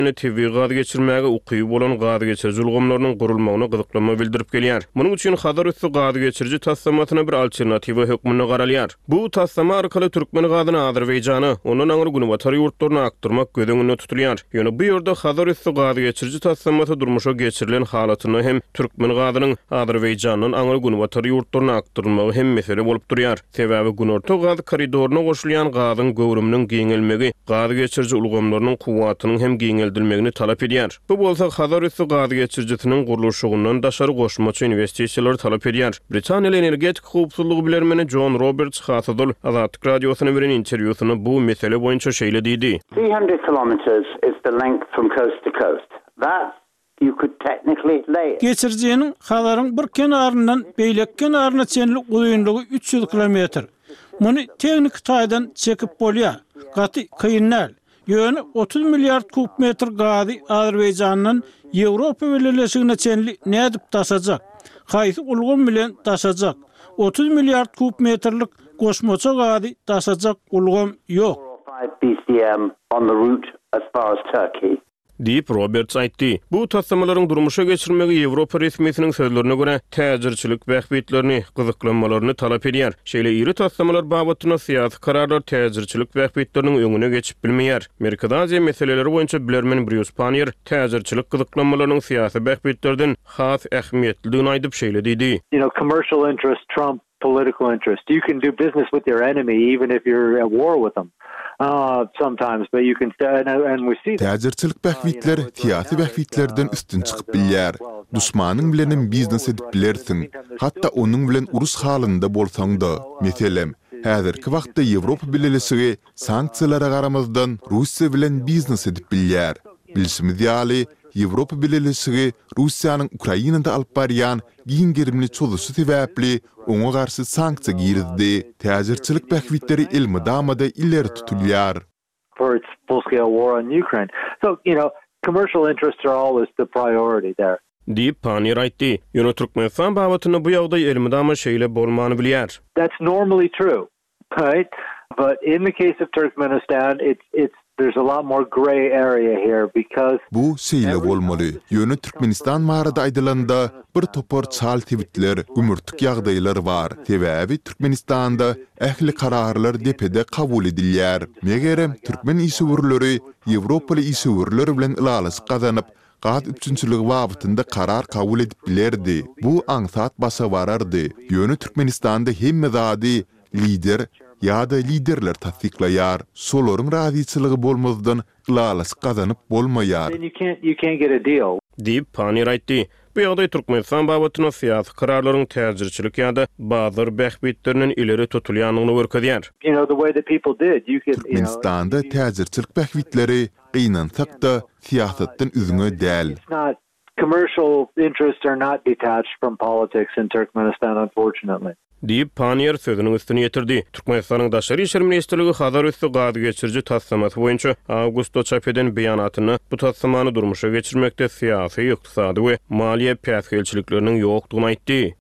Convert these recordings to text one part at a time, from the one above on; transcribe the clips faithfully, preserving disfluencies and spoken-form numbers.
Tebbi gaz geçirmäge ukyp bolan gaz geçirici ulgamlarynyň gurulmagyna gyzyklanma bildirip gelýär. Munyň üçin Hadar üstü gaz geçirici tassamatyna bir alternatiwa hökmüne garalýar. Bu tassama arkaly Türkmen gazyny Azerbaýjany, onuň aňyr günibatar ýurtlaryna aktarmak gödeňinde tutulýar. Ýöne bu ýerde Hadar üstü gaz geçirici tassamaty durmuşa geçirilen halatyny hem Türkmen gazynyň Azerbaýjanyň aňyr günibatar ýurtlaryna aktarmagy hem mesele bolup durýar. Sebäbi günorta gaz koridoryna goşulýan gazyň göwrüminiň giňelmegi gaz geçirici ulgamlarynyň kuwwatynyň hem giňeldilmegini talap edýär. Bu bolsa Hadar üstü gaz geçiricisiniň guruluşygynyň daşary goşmaçy investisiýalar talap edýär. Britaniýa energetik howpsuzlygy bilermeni John Roberts Hatadol Azatlyk radiosyna beren interwýusyny bu mesele boýunça şeýle diýdi. three hundred kilometers is the length from coast to coast. That you could technically lay it. Geçirjeniň Hadaryň bir kenaryndan beýlek kenarına çenli uýunlugy üç yüz kilometr. Muny teknik taýdan çekip bolýar. Gaty kıyınlar. Ýöne otuz milyard kub metr gazy Azerbaýjanyň Ýewropa Birleşigine çenli nädip taşajak? Haýsy ulgam bilen taşajak? otuz milyard kub metrlik goşmaça gazy taşajak ulgam ýok. five B C M on the route as far as Turkey. Deep Roberts aýtdy. Bu tassamalaryň durmuşa geçirmegi Ýewropa resmiýetiniň sözlerine görä täzirçilik bähbitlerini, gyzyklanmalaryny talap edýär. Şeýle iri tassamalar babatyna syýasy kararlar täzirçilik bähbitleriniň öňüne geçip bilmeýär. Merkezi Aziýa meseleleri boýunça bilermen Bruce Panier täzirçilik gyzyklanmalarynyň syýasy bähbitlerden has ähmiýetliligini aýdyp şeýle diýdi. You know, commercial interest trump political interest. You can do business with your enemy even if you're at war with them. Uh, sometimes, but you can and, and we see that. Täzirçilik bähbitler syýasy bähbitlerden üstün çykyp bilýär. Dusmanyň bilenem biznes edip bilersiň. Hatda onuň bilen urus halynda bolsaň-da. Meselem, häzirki wagtda Ýewropa Birleşigi sanksiýalara garamazdan Russiýa bilen biznes edip bilýär. Bilşimiz ýaly Ýewropa Birleşigi Russiýanyň Ukrainada alyp barýan giňgerimli çoluşy sebäpli oňa garşy sanksiýa girdi. Täzirçilik bähbitleri ilmi damada ileri tutulýar. For its full-scale war on Ukraine. So, you know, commercial interests are always the priority there. Deep Panier aýtdy. Ýöne Türkmenistan babatyna bu ýagdaý ilmi dama şeýle bolmany bilýär. That's normally true, right? But in the case of Turkmenistan, it's it's there's a lot more gray area here because bu şeýle bolmaly. Ýöne Türkmenistan marada aýdylanda bir topor çal tewitler, gümürtük ýagdaýlar bar. Sebäbi Türkmenistanda ähli kararlar depede kabul edilýär. Megerem Türkmen işgörleri Ýewropaly işgörler bilen ilalyş gazanyp Gaz üçünçülügi wagtynda karar kabul edip bilerdi. Bu aňsat basa barardy. Ýöne Türkmenistanda hemme zady lider ýa-da liderler tasdiklaýar. Solaryň razyçylygy bolmazdan ilalyş gazanyp bolmaýar. Then you can't you can't get a deal. Deep Panier aýtdy. Bu ýagdaý Türkmenistan babatyna syýasy kararlaryň täzirçilik ýa-da bazar bähbitleriniň ileri tutulýanyny görkezýär. You know the way that people did. You can Türkmenistanda täzirçilik bähbitleri gynansak da siýasatdan üzüňe däl. It's not commercial interests are not detached from politics in Turkmenistan, unfortunately. Deep Panier sözüniň üstüne ýetirdi. Türkmenistanyň daşary işler ministrligi Hadar üstü gaz geçirici tassamaty boýunça Awgustda çap eden beýanatyny bu tassamany durmuşa geçirmekde syýasy, ykdysady we maliýe päsgelçilikleriniň ýokdugyny aýtdy.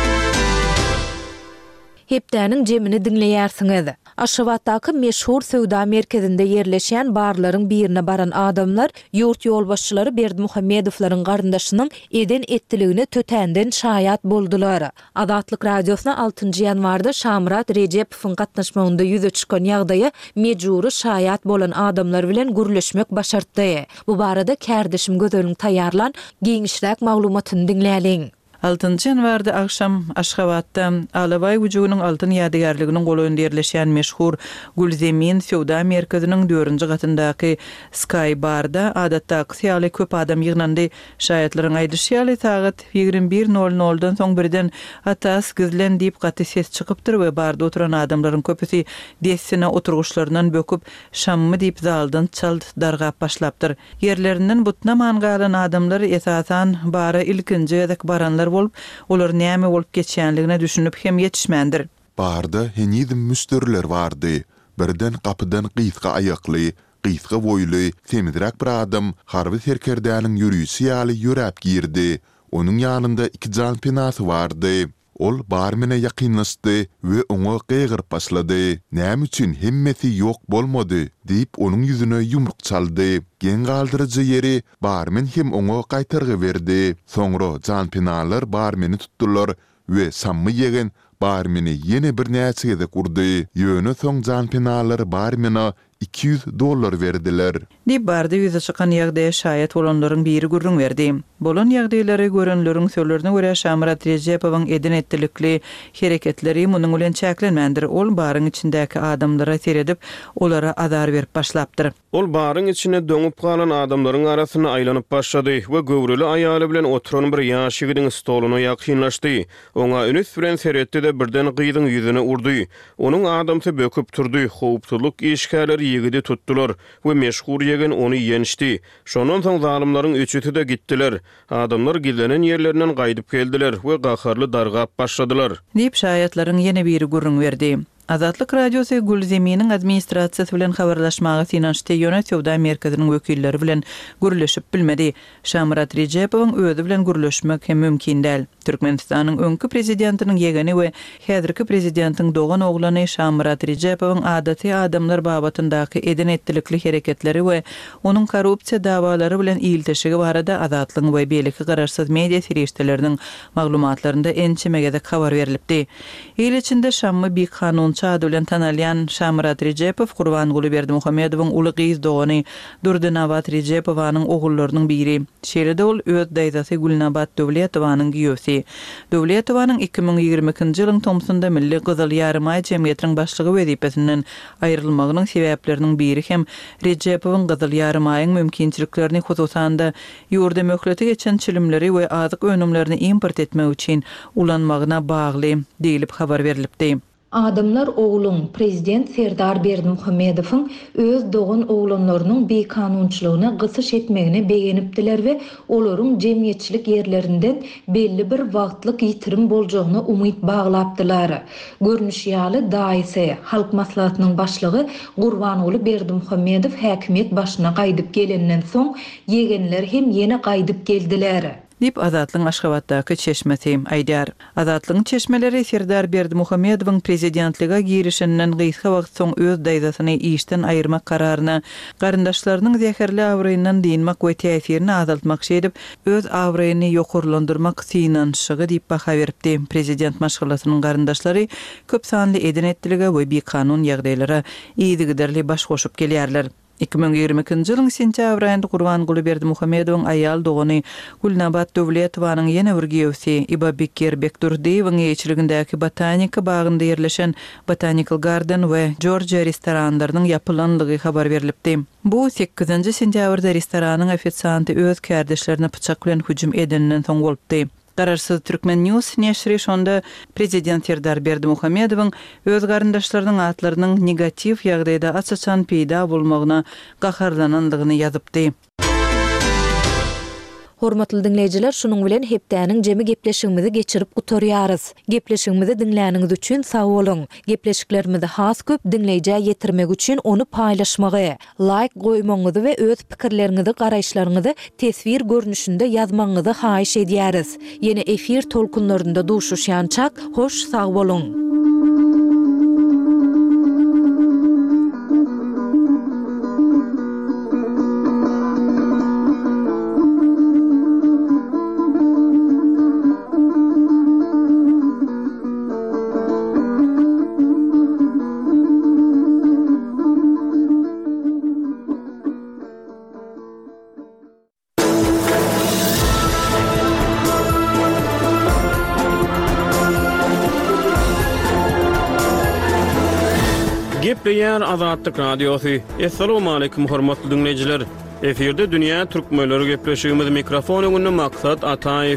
Hepdäniň jemini dinleýärsiňiz. Aşgabatdaky meşhur söwda merkezinde yerleşen barlaryň birine baran adamlar ýurt ýolbaşçylary Berdimuhammedowlaryň garyndaşynyň eden etdiligini tötänden şaýat boldular. Azatlyk radiosyna altıncı ýanwarda Şamrat Rejepowyň gatnaşmagynda ýüze çykan ýagdaýy mejburi şaýat bolan adamlar bilen gürleşmek başartdy. Bu barada kärdeşim gözeliň taýýarlan giňişräk maglumatyny dinläliň. altıncı ýanwarda akşam Aşgabatda Alabay Gujugynyň altyn ýadygarlyginiň golunde ýerleşýän meşhur Gulzemin Söwda merkeziniň dördünji gatyndaky Sky Barda adatdaky ýaly köp adam ýygnandy. Şaýatlaryň aýdysýaly sagat ýigirmi bir nol nol-dan soň birden atas gizlen diýip gaty ses çykypdyr we barda oturan adamlaryň köpüsi desine oturguşlaryndan böküp şammy diýip zaldan çaldy dargap başlapdyr. Ýerlerinden butna mangalan adamlar esasan bara ilkinji ýa-da baranlar bolup, olar näme bolup geçýänligine düşünüp hem ýetişmändir. Barda henizm müstörler bardy. Birden kapydan gysga ayakly, gysga boýly, temizrak bir adam harby serkerdäniň ýürüýüşi ýaly ýörep girdi. Onuň ýanynda iki jan penasy bardy. ol barmine yakınlaşdy we oňa gygyrp başlady. Näme üçin hemmeti ýok bolmady diýip onuň ýüzüne yumruk çaldy. Gen galdyrjy ýeri barmen hem oňa gaýtargy berdi. Soňra janpinalar barmeni tutdular we sammy ýegen barmeni ýene bir näçe de kurdy. Ýöne soň janpinalar barmena iki yüz dollar verdiler. Dip bardy ýüze çykan ýagdaýa şaýat bolanlaryň biri gurrun berdi. Bolan ýagdaýlary görenleriň söýlerine görä Şamrat Rejepowyň edin etdilikli hereketleri munyň bilen çäklenmändir. Ol baryň içindäki adamlara seredip, olara azar berip başlapdyr. Ol baryň içine döňüp galan adamlaryň arasyna aýlanyp başlady we göwreli aýaly bilen oturan bir ýaş ýigidiň stoluny ýakynlaşdy. Oňa ünüs bilen seretdi de birden gyýdyň ýüzüne urdy. Onuň adamsy böküp turdy. Howpsuzlyk işgärleri ýigidi tutdular we meşhur ýegen ony ýenişdi. Şondan soň zalimlaryň üçüti de gitdiler. Adamlar gidenen ýerlerinden gaýdyp geldiler we gaharly dargap başladylar. Dip şaýatlaryň ýene biri gurrun berdi. Azatlyk Radiosy Gülzeminiň administrasiýasy bilen habarlaşmagy finanşte ýöne Sowda merkeziniň wekilleri bilen gürleşip bilmedi. Şamrat Rejepowyň özi bilen gürleşmek hem mümkin däl. Türkmenistanyň öňkü prezidentiniň ýegeni we häzirki prezidentiň dogan oglany Şamrat Rejepowyň adaty adamlar babatyndaky edin etdilikli hereketleri we onuň korrupsiýa dawalary bilen iltişigi barada azatlyk we beýleki gararsyz media serişdeleriniň maglumatlarynda ençemegede habar berilipdi. Ýyl içinde Şammy bir kanun çadı bilen tanalyan Şamrat Rejepow Gurbanguly Berdimuhammedowyň uly gyz dogany Durdynabad Rejepowanyň ogullarynyň biri. Şeýle-de ol öz daýdasy Gulnabad Döwletowanyň giýösi. Döwletowanyň iki ming ýigrimiki ýylyň Tomsunda Milli Gyzyl Ýarmaý Jemgyýetiniň başlygy wezipesinden aýrylmagynyň sebäpleriniň biri hem Rejepowyň Gyzyl Ýarmaýyň mümkinçiliklerini hususanda ýurda möhleti geçen çilimleri we azyk önümlerini import etmek üçin ulanmagyna bagly diýilip habar berilipdi. Adamlar oğlun prezident Serdar Berdimuhammedowyň öz dogan oğlanlarynyň bekanunçylygyna gysyş etmegine beýenipdiler we olaryň jemgyýetçilik ýerlerinden belli bir wagtlyk ýitirim boljagyna umyt baglapdylar. Görnüş ýaly daýysy halk maslahatynyň başlygy Gurbanguly Berdimuhammedow häkimet başyna gaýdyp gelenden soň ýegenler hem ýene gaýdyp geldiler. Dip Azatlyň Aşgabatdaky çeşmesi aýdýar. Azatlyň çeşmeleri Serdar Berdimuhammedowyň prezidentlige girişinden gyska wagt soň öz daýdasyny işden aýyrmak kararyna garyndaşlarynyň zäherli awryndan diýinmek we täsirini azaltmak şeýdip, öz awryny ýokurlandyrmak synanşygy diýip baha beripdi. Prezident maşgalatynyň garyndaşlary köp sanly edin etdilige we bir kanun ýagdaýlara ýygyderli baş goşup gelýärler. iki ming ýigrimiki ýylyň sentýabr aýynda Gurbanguly Berdimuhammedowyň aýal dogany Gulnabad Döwletowanyň ýene bir giýösi Ibabekir Bekturdiýewiň ýeçiligindäki botanika bagynda ýerleşen Botanical Garden we Georgia restoranlarynyň ýapylanlygy habar berilipdi. Bu sekizinji sentýabrda restoranyň ofitsianty öz kärdeşlerine pyçak bilen hüjüm edenden soň bolupdy. Gararsyz Türkmen News neşri şonda prezident Serdar Berdimuhammedowyň öz garyndaşlarynyň atlarynyň negativ ýagdaýda açaçan peýda bolmagyna gaharlananlygyny ýazypdy. Hormatly dinleyijiler, şunuň bilen hepdäniň jemi gepleşigimizi geçirip gutarýarys. Gepleşigimizi dinläniňiz üçin sag bolun. Gepleşiklerimizi has köp dinleýijä ýetirmek üçin onu paýlaşmagy, like goýmaňyzy we öz pikirleriňizi, garaýşlaryňyzy tesvir görnüşinde ýazmaňyzy haýyş edýäris. Ýene efir tolkunlarynda duşuşýançak, hoş sag bolun. Gepleýär Azatlyk Radiosy. Assalamu alaykum hormatly dinleyijiler. Eferde dünýä türkmenleri gepleşigimiz mikrofon öňünde Maksat Ataýew.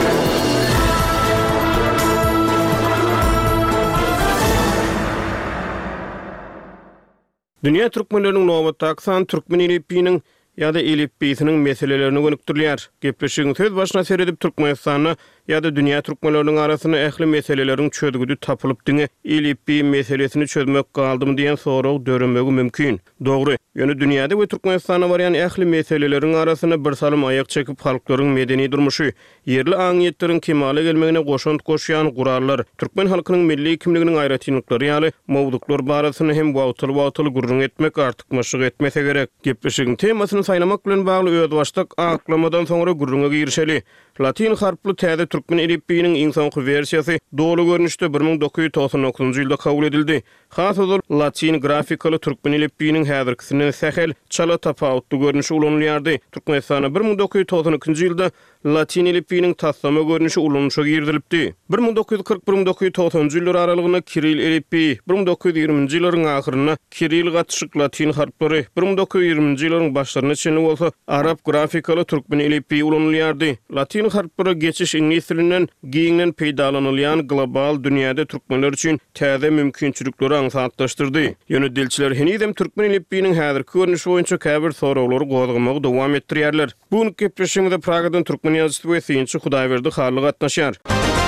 Dünýä türkmenleriniň nowatdaky türkmen ilipiniň ýa-da ilipbisiniň meselelerini gönükdirýär. Gepleşigimiz söz başyna seredip Türkmenistanyň ýa-da dünýä türkmenläriniň arasyna ähli meseleleriň çözgüdi tapylyp diňe ilippi meselesini çözmek galdymy diýen sorag dörünmegi mümkin. Dogry, ýöne dünýäde we Türkmenistana barýan ähli meseleleriň arasyna bir salym aýak çekip halklaryň medeni durmuşy, yerli aňyýetleriň kemale gelmegine goşant goşýan gurallar, türkmen halkynyň milli kimliginiň aýratynlyklary ýaly mowduklar barasyny hem wagtyl-wagtyl gurrun etmek artyk maşyk etmese gerek. Gepleşigiň temasyny saýlamak bilen bagly öz başlyk aklamadan soňra gurrunga girişeli. Latin harply täze türkmen ilippiýiniň iň soňky versiýasy dolu görnüşde bir ming dokuz ýüz toksan dokuzunjy ýylda kabul edildi. Hasady latin grafikaly türkmen ilippiýiniň häzirkisine sähel, çala tapawutly görnüşi ulanylýardy. Türkmenistana bir ming dokuz ýüz toksan ikinji ýylda latin ilippiýiniň taslama görnüşi ulanışa girdilipdi. bir ming dokuz ýüz kırk - bir ming dokuz ýüz toksanjy ýyllar aralygyna kiril ilippiýi, bir ming dokuz ýüz ýygrymynjy ýyllaryň ahyryna kiril gatşyk latin harplary, bir ming dokuz ýüz ýygrymynjy ýyllaryň başlaryna çenli bolsa arab grafikaly türkmen ilippiýi ulanylýardy. Latin harplary geçiş ingilis dilinden giňden peýdalanylýan global dünýäde türkmenler üçin täze mümkinçilikleri aňsatlaşdyrdy. Ýöne dilçiler henizem türkmen ilippiýiniň häzirki görnüşi boýunça käbir soraglary gozgamagy dowam etdirýärler. Bu gepleşiginde Pragadan türkmen ýazgysy we synçy Hudaýberdi Harly gatnaşýar.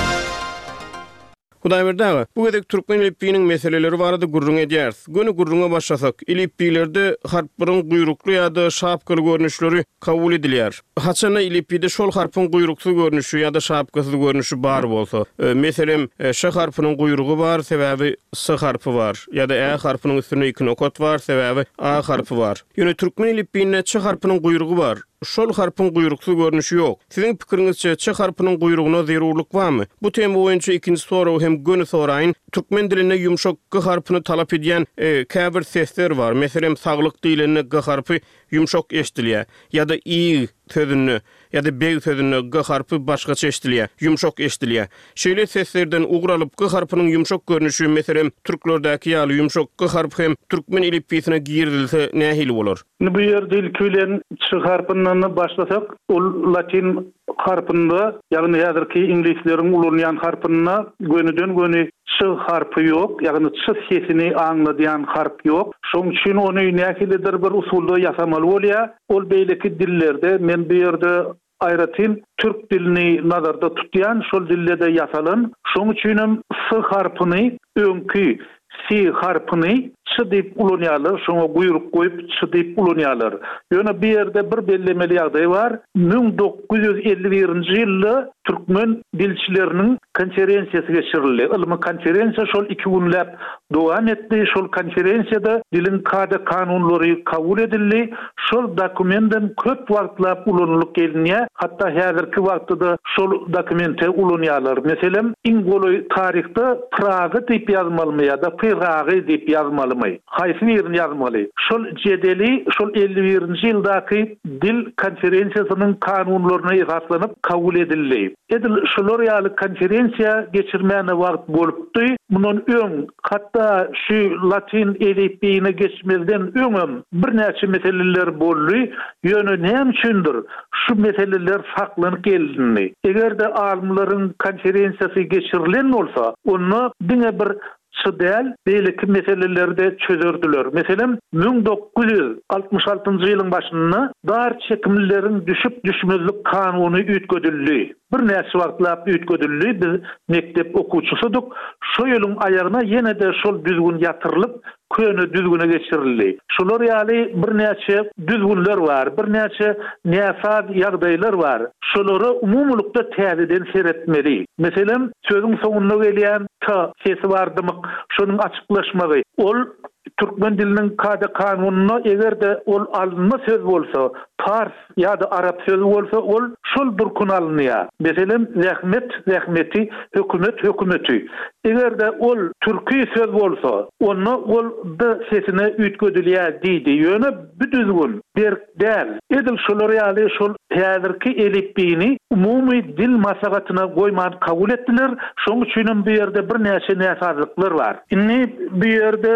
Hudaýberdi, bu gedek türkmen ilippiýiniň meseleleri barada gurrun edýäris. Göni gurrunga başlasak, ilippiýlerde harplaryň guýrukly ýa-da şapkaly görnüşleri kabul edilýär. Haçana ilippiýde şol harpyň guýrukly görnüşi ýa-da şapkasy görnüşi bar bolsa, e, meselem ş harpynyň guýrugy bar, sebäbi s harpy bar, ýa-da e harpynyň üstüne iki nokat bar, sebäbi a harpy bar. Ýöne türkmen ilippiýinde ç harpynyň guýrugy bar. Şol harpyň guýrukly görnüşi ýok. Siziň pikiриňizçe ç harpynyň guýruguna zerurlyk barmy? Bu tema boýunça ikinji soraw hem göni soraýyn. Türkmen dilinde ýumşak g harpyny talap edýän e, käbir sesler bar. Meselem saglyk dilinde g harpy ýumşak eşdilýär ýa-da i sözünü ýa-da b sözünü g harpy başgaça eşdilýär, ýumşak eşdilýär. Şeýle seslerden ugralyp g harpynyň ýumşak görnüşi meselem türklerdäki ýaly ýumşak g harpy hem türkmen ilippiýisine girdilse nähili bolar? Bu ýerde ilkilen ç harpynyň başlasak, ol latin harpynda, ýagny häzirki inglisleriň ulanýan harpyna gönüden göni ç harpy ýok, ýagny ç sesini aňladýan harp ýok. Şoň üçin ony nähilidir bir usulda ýasamaly bolýar. Ol beýleki dillerde men bu ýerde aýratyn türk dilini nazarda tutýan şol dillerde ýasalan. Şoň üçin s harpyny öňkü si harpyny ç diýip ulanýarlar, şoňa guýruk goýup ç diýip ulanýarlar. Ýöne bir ýerde bir bellemeli ýagdaý bar. ming dokuz ýüz elli birinji ýylda türkmen dilçileriniň konferensiýasy geçirildi. Ilmy konferensiýa şol iki günläp dowam etdi. Şol konferensiýada dilin kade kanunlary kabul edildi. Şol dokumentten köp wagtlap ulanlyk gelýär. Hatda häzirki wagtda şol dokumente ulanýarlar. Meselem iň goly tarihte Praga diýip ýazmalymy ýa-da Praga diýip ýazmalymy? Haýsy ýerini ýazmaly? Şol jedeli şol elli birinji ýyldaky dil konferensiýasynyň kanunlaryna esaslanyp kabul edildi. Edil şolar ýaly konferensiýa geçirmäne wagt bolupdy. Munun öň hatda şu latin ilippiýine geçmezden öňem bir näçe meseleler boldy. Ýöne näme üçindir şu meseleler saklanyp geldi. Egerde alimlaryň konferensiýasy geçirilen bolsa, onu diňe bir şidel beýleki meselelerde çözerdiler. Meselem ming dokuz ýüz altmış altyncy ýylyň başynda dar çekimleriň düşüp düşmezlik kanuny üýtgedildi. Bir näçe wagtlap üýtgedildi. Biz mektep okuwçysydyk. Şo ýylyň aýagyna ýene de şol düzgün ýatyrylyp köne düzgüne geçirildi. Şolar ýaly bir näçe düzgünler bar, bir näçe näsat ýagdaýlar bar. Şolary umumlukda täzeden seretmeli. Meselem sözüň soňuna gelýän ta sesi bardymy, şonuň açyklaşmagy. Ol türkmen diliniň kade kanunyna egerde ol alınma söz bolsa, Fars ýa-da arap sözü bolsa, ol şol durkun alınýar. Meselem zähmet, zähmeti, hökümet, hökümeti. Egerde ol türkü söz bolsa, onu ol da sesine üýtgedilýär diýdi. Ýöne bir düzgün bir däl. Edil şolar ýaly şol häzirki ilippiýini umumy dil masagatyna goýman kabul etdiler. Şoň üçin bu ýerde bir näçe näsazlyklar bar. Inni bu ýerde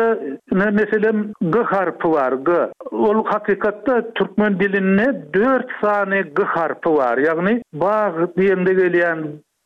meselem g harpy bar. G. Ol hakykatda türkmen dilinde dört sany g harpy bar. Ýagny bag diýende gelýän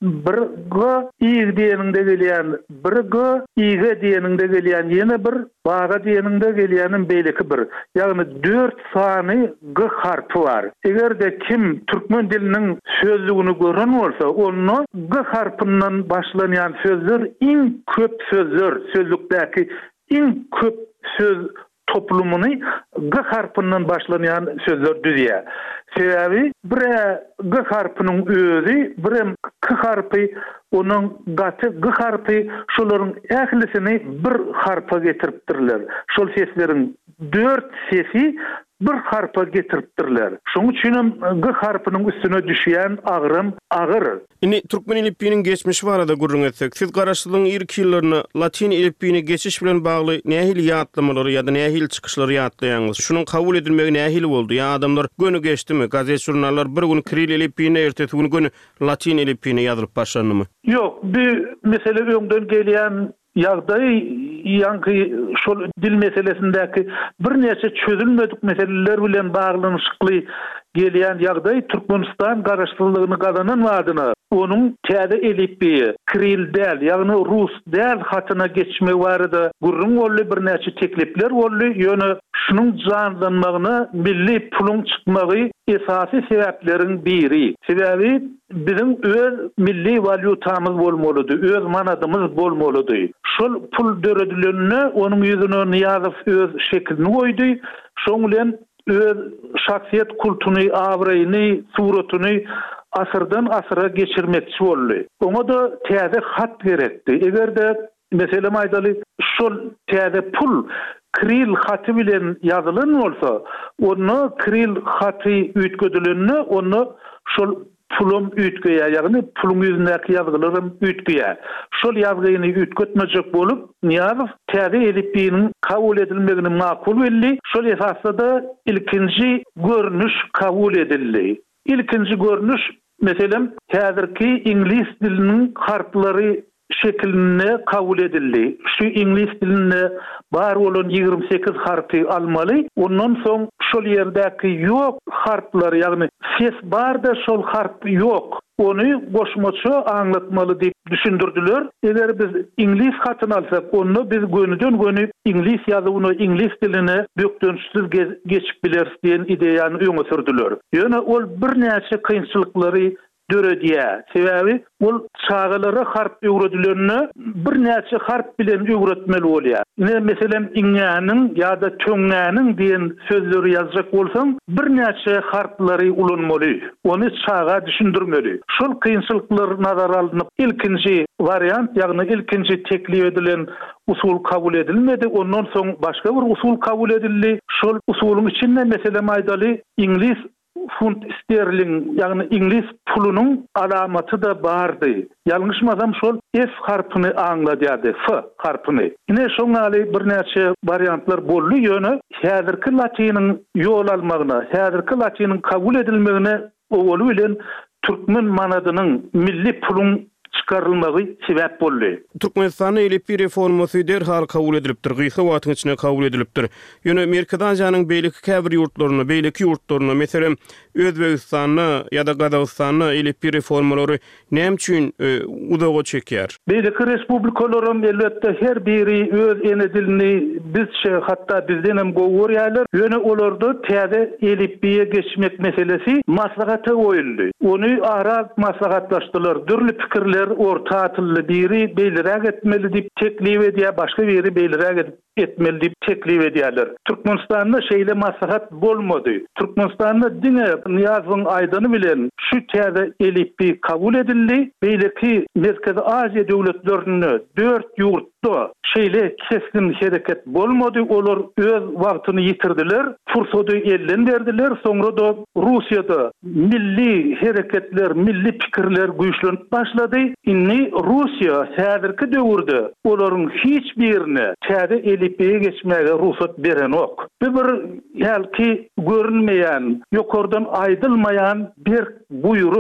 bir g ig diyeninde gelýän, bir g ige diýeninde gelýän, ýene bir baga diýeninde gelýänin beýleki bir. Ýagny dört sany g harpy bar. Egerde kim türkmen diliniň sözlügini gören bolsa, onu g harpyndan başlanýan sözler iň köp sözler, sözlükdäki iň köp söz toplumunu g harpyndan başlanýan sözler düzýär. Sebebi bir g harpynyň özü, bir k harpy, onuň gaty g harpy şolaryň ählisini bir harpa getiripdirler. Şol sesleriň dört sesi bir harpa getiripdirler. Şoň üçin g harpynyň üstüne düşýän agrym agyr. Ini türkmen ilipiniň geçmişi barada gurrun etsek, siz garaşlygyň ilk ýyllaryny latin ilipine geçiş bilen bagly nähili ýatlamaları ýa-da nähili çykyşlary ýatlaýaňyz? Şunyň kabul edilmegi nähili boldy? Ýa adamlar göni geçdimi? Gazet jurnallar bir gün kiril ilipine, ertesi gün gün latin ilipine ýazylyp başlandymy? Ýok, bu mesele öňden gelýän ýagdaý ýanky şol dil meselesindäki bir näçe çözülmedik meseleler bilen baglanyşykly gelýän ýagdaý Türkmenistan garaşdyrlygyny gazanan wadyna onuň täze elipi kiril däl, ýagny rus däl hatyna geçme barada gurrun bolly bir näçe teklipler bolly. Ýöne şunyň janlanmagyna milli pulun çykmagy esasy sebepleriň biri. Sebebi bizim öz milli valutamyz bolmalydy, öz manadymyz bolmalydy. Şol pul döredilerini onuň ýüzüne ýazyp öz şeklini goýdy. Şoň bilen öz şahsiýet kultuny, awraýyny, suratyny asyrdan asyra geçirmekçi boldy. Oňa da täze hat gerekdi. Egerde meselem aýdaly şol täze pul kiril haty bilen ýazylan bolsa, onu kiril haty üýtgedilenini onu şol pulum üýtgeýär, ýagny pulun ýüzündäki ýazgylarym üýtgeýär. Şol ýazgyny üýtgetmejek bolup, Niýazow täze elipiniň kabul edilmegini makul bildi. Şol esasda ilkinji görnüş kabul edildi. İlkinji görnüş meselem häzirki ingliz diliniň harplary şeklinde kabul edildi. Şu ingliz dilinde bar bolan ýigirme sekiz harpy almaly. Ondan soň şol ýerdäki ýok harplar, ýagny ses barda şol harp ýok. Onu goşmaçy aňlatmaly diýip düşündirdiler. Eger biz ingliz hatyny alsak, onu biz gönüden göni ingliz ýazywyny, ingliz diline bökdönşsiz geçip biler diýen ideýany öňe sürdiler. Ýöne ol bir näçe kynçylyklary döredýär. Sebebi ol çağalara harp öwredilerini bir näçe harp bilen öwretmeli bolýar. Ne meselem iňäniň ýa-da töňäniň diýen sözleri ýazjak bolsaň, bir näçe harplary ulanmaly. Onu çağa düşündirmeli. Şol kynçylyklar nazara alınıp ilkinji variant, ýagny ilkinji teklip edilen usul kabul edilmedi. Ondan soň başga bir usul kabul edildi. Şol usuluň içinde meselem aýdaly ingliz funt sterling, ýagny ingliz pulunyň alamaty da bardy. Ýalňyşmasam şol F harpyny aňladýardy, F harpyny. Ine şoňaly bir näçe variantlar boldy. Ýöne häzirki latiniň ýol almagyna, häzirki latiniň kabul edilmegine owul bilen türkmen manadynyň milli pulun çıkarılmagy sebäp boldy. Türkmenistan elipi reformasy derhal kabul edilipdir, gysa wagtyň içinde kabul edilipdir. Ýöne Amerika janyň beýleki käbir ýurtlaryna, beýleki ýurtlaryna, meselem Özbegistanyna ýa-da Gazagystanyna elipi reformalary näme üçin udaga çekýär? Beýleki respublikalaryň elbetde her biri öz ene dilini bizçe, hatda bizden hem gowurýarlar. Ýöne olarda täze elipiye geçmek meselesi maslahata goýuldy. Onu ara maslahatlaşdylar. Dürli pikirler orta atıllı biri beýlerek etmeli diýip teklip edýär, başga biri beýlerek etmeli diýip teklip edýärler. Türkmenistanda şeýle maslahat bolmady. Türkmenistanda diňe Niýazowyň aýdany bilen şu täze elipi kabul edildi. Beýleki Merkezi Aziýa döwletlerini dört ýurtda şeýle keskin hereket bolmady. Olar öz wagtyny ýitirdiler, fursaty elden berdiler. Soňra da Russiýada milli hereketler, milli pikirler güýçlenip başlady. Inni Russiýa häzirki döwürde olaryň hiç birine täze elipiye geçmäge ruhsat beren ok. Bir ýalki görünmeýän, ýokardan aýdylmaýan bir buyruk.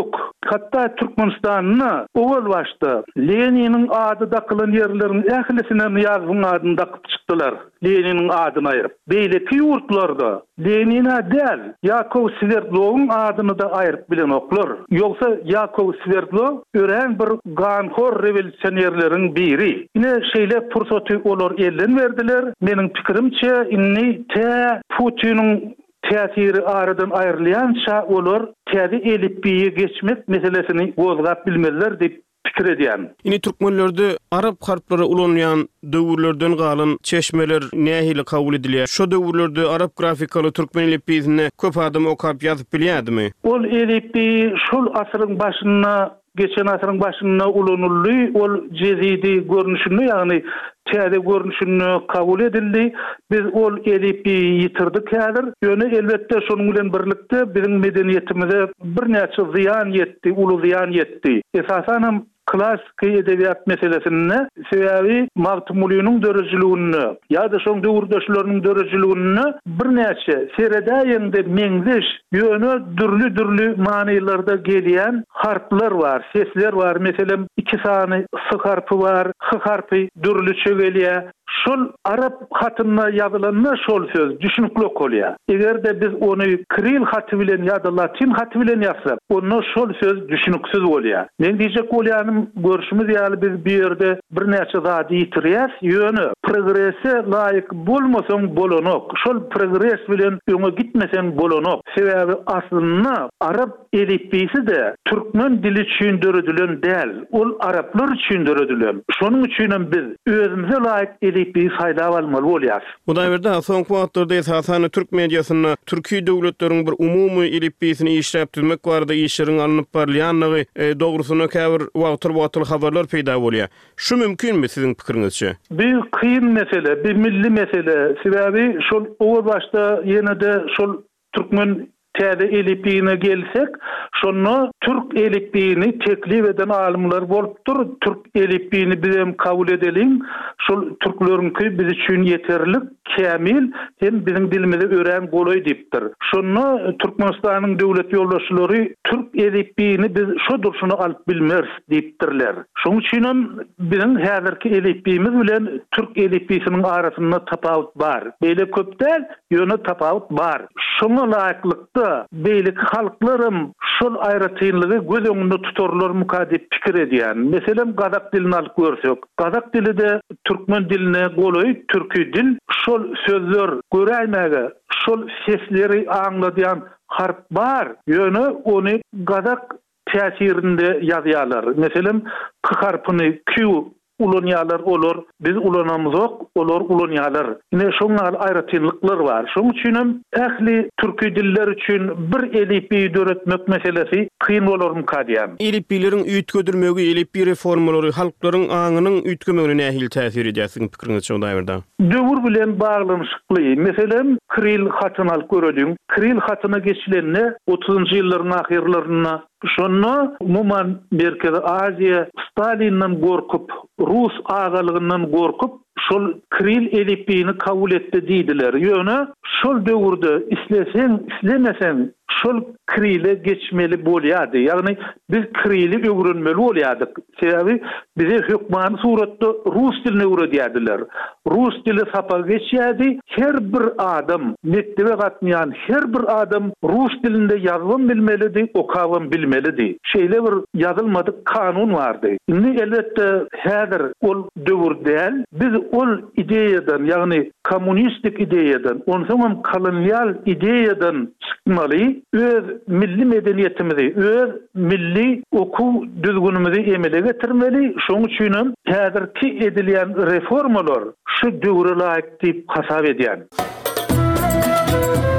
Hatta Türkmenistan'ı owal başta Lenin'in adı da kılan yerlerin ählisine yazgın adını da çıktılar. Lenin'in adını ayırıp. Beyleki yurtlarda Lenin'e del Yakov Sverdlov'un adını da ayırıp bilen oklar. Yoksa Yakov Sverdlov ören bir ganhor revolüsyonerlerin biri. Yine şeyle fırsatı olur elden verdiler. Menin fikrimçe inni te Putin'in täsiri aradan ayrılyança olur täze elipbiye geçmek meselesini gozgap bilmezler dip pikir edýän. Ini türkmenlerde Arap harplary ulanýan döwürlerden galan çeşmeler nähili kabul edilýär. Şo döwürlerde Arap grafikaly türkmen elipbiyini köp adam okap ýazyp bilýärmi? Ol elipbi şol asyryň başyna geçen asyryň başyna ulanyldy, ol jezidi görnüşini, ýagny täze görnüşini kabul edildi. Biz ol elipbi ýitirdik häzir. Ýöne elbetde şonuň bilen birlikde biziň medeniýetimize bir näçe ziýan ýetdi, uly ziýan ýetdi. Esasan klasik edebiyat meselesini sebebi Mavtumulynyň dörejiliğini ya da şoň döwürdeşleriniň dörejiliğini bir näçe seredäýinde meňzeş ýöne dürli-dürli manylarda gelýän harplar var, sesler var. Meselem iki sany s harpy var, h harpy dürliçe gelýär. Şol Arap hatyna ýazylanma şol söz düşünükli bolýar. Egerde biz onu Kiril haty bilen ýa-da Latin haty bilen ýazsak, onu şol söz düşünüksiz bolýar. Men diýjek bolýanym görüşimiz ýaly biz bir ýerde bir näçe zat ýitirýär, ýöne progresse laýyk bolmasaň bolanok. Şol progress bilen öňe gitmesen bolanok. Sebebi aslynda Arap elipbisi de türkmen dili üçin döredilen däl, ol araplar üçin döredilen. Şonuň üçin biz özümize laýyk elipbi saýlap almaly bolýar. Bu da berde soňky wagtlarda esasen türk mediasyna türki döwletleriň bir umumy elipbisini işläpdirmek barada işleriň alınıp barýanlygy e, dogrusyna käbir wagtlar-wagtlar habarlar peýda bolýar. Şu mümkinmi siziň pikiriňizçe? Bir kıyın mesele, bir milli mesele. Sebebi şol owal başta ýene de şol türkmen täze elipbine gelsek, şonu Türk elipbini teklif eden alimler bolupdyr. Türk elipbini bizem kabul edelim. Şol türkleriňki biz üçin yeterlik, kämil, hem biziň dilimizi ören goly diýipdir. Şonu Türkmenistanyň döwlet ýoldaşlary Türk elipbini biz şo durşuny alyp bilmers diýipdirler. Şoň üçin biziň häzirki elipbimiz bilen Türk elipbisiniň arasynda tapawut bar. Beýle köpden ýöne tapawut bar. Şoňa laýyklykda beýlik halklarym şol aýratynlygy göz öňünde tutarlar mukadip pikir edýän. Meselem Gazak dilini alyp görsek, Gazak dili de türkmen diline goly türkü dil. Şol sözler göräýmäge, şol sesleri aňladýan harp bar. Ýöne onu Gazak täsirinde ýazýarlar. Meselem k harpyny Q ulanýarlar olur, biz ulanamyzok, olar ulanýarlar. Ine şoňa aýratynlyklar bar. Şoň üçin ähli türki diller üçin bir elipbi döretmek meselesi kıyın bolar mukadiyam. Elipbileriň üýtgedirmegi, elipbi reformalary halklaryň aňynyň üýtgemegine nähili täsir edýär siziň pikiriňizçe o daýerda? Döwür bilen baglanşykly. Meselem Kiril hatyny alyp görelim. Kiril hatyna geçilende otuzunçy ýyllaryň ahirlaryna şonu Muman Merkezi Aziya Stalin'den gorkup, Rus ağalığından gorkup şol Kiril elipbini kabul etdi diýdiler. Ýöne şol döwürde islesen, islemesen şol Kirile geçmeli bolýardy. Ýagny biz Kirili öwrenmeli bolýardyk. Sebebi bize hökman suratda Rus diline öwredýärdiler. Rus dili sapa geçýärdi. Her bir adam, mektebe gatnaýan her bir adam Rus dilinde ýazgym bilmelidi, okawym bilmelidi. Şeýle bir ýazylmadyk kanun bardy. Indi elbetde häzir ol döwür däl. Biz ol ideýadan, ýagny kommunistik ideýadan, onsoň kolonial ideýadan çykmaly, öz milli medeniýetimizi, öz milli okuw düzgünimizi emele getirmeli. Şoň üçin häzirki edilýän reformalar şu döwre laýyk diýip hasap edýän.